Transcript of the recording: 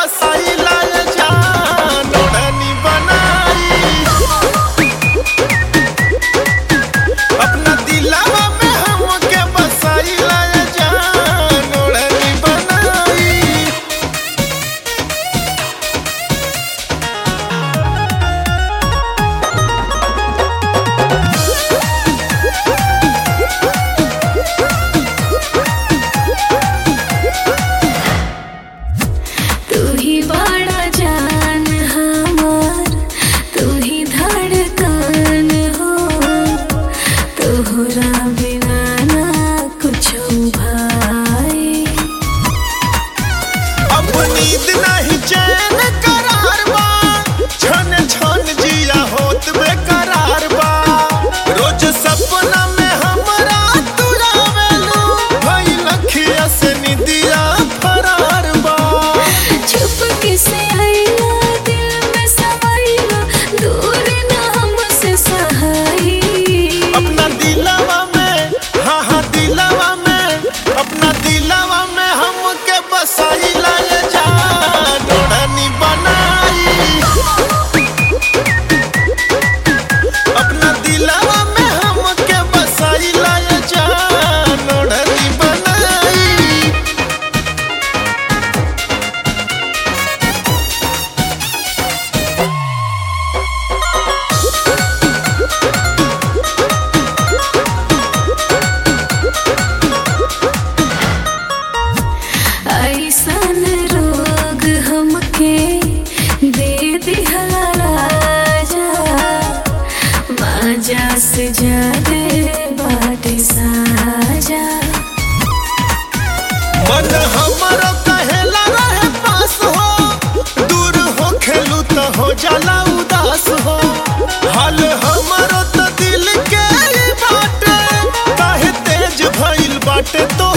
बसाई लाल जान ओढ़नी बनाई अपना दिलवा में हमके बसाई लाल जान ओढ़नी बनाई। तू ही बड़ा जान हमार, तू ही धड़कन हो, तोहरा बिना ना कुछो भाई। अब नींद नहीं चैन करार बा छन छन जिया होत बेकरार बा रोज सपना में हमरा तू आवेलू भई लखिया से निदिया फरार बा। छुप के से आईला दिल में समाईला दूर ना हमसे सहाई। अपना दिलवा में हाँ हाँ दिलवा में अपना दिलवा में हमके बसाई लाल जान ओढ़नी बनाई अपना दिलवा में हमके बसाई लाल जान ओढ़नी बनाई। ऐसन रोग हमके दे दिहला राजा, माजा से ज्यादा बाटे साजा। मन हमरो कहेला रहे पास हो दूर हो खेलू तो हो जाला उदास हो हाल हमरो तो दिल के ही बाटे काहे तेज भइल बाटे तो